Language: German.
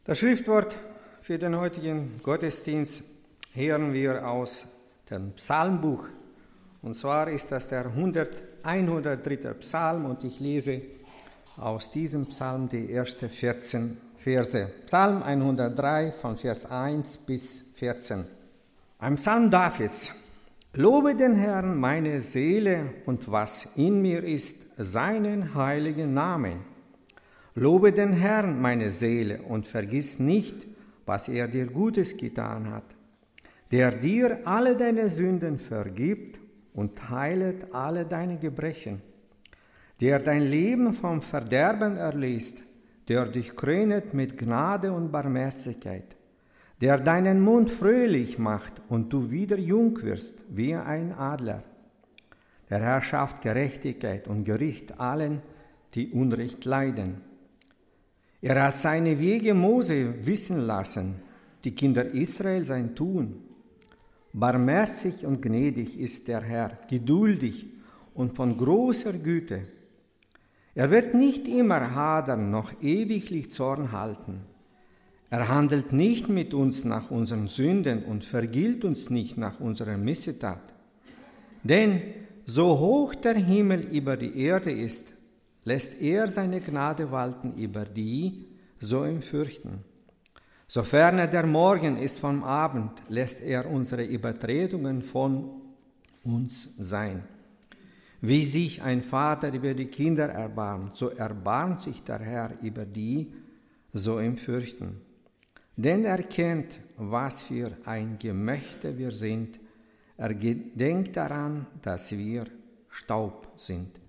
Das Schriftwort für den heutigen Gottesdienst hören wir aus dem Psalmbuch. Und zwar ist das der 103. Psalm und ich lese aus diesem Psalm die ersten 14 Verse. Psalm 103 von Vers 1 bis 14. Ein Psalm Davids. Lobe den Herrn meine Seele und was in mir ist, seinen heiligen Namen. Lobe den Herrn meine Seele und vergiss nicht, was er dir Gutes getan hat, der dir alle deine Sünden vergibt und heilet alle deine Gebrechen, der dein Leben vom Verderben erlöst, der dich krönet mit Gnade und Barmherzigkeit, der deinen Mund fröhlich macht und du wieder jung wirst wie ein Adler. Der Herr schafft Gerechtigkeit und Gericht allen, die Unrecht leiden. Er hat seine Wege Mose wissen lassen, die Kinder Israel sein Tun. Barmherzig und gnädig ist der Herr, geduldig und von großer Güte. Er wird nicht immer hadern, noch ewiglich Zorn halten. Er handelt nicht mit uns nach unseren Sünden und vergilt uns nicht nach unserer Missetat. Denn so hoch der Himmel über die Erde ist, lässt er seine Gnade walten über die, so ihn fürchten. So ferne der Morgen ist vom Abend, lässt er unsere Übertretungen von uns sein. Wie sich ein Vater über die Kinder erbarmt, so erbarmt sich der Herr über die, so ihn fürchten. Denn er kennt, was für ein Gemächte wir sind. Er gedenkt daran, dass wir Staub sind.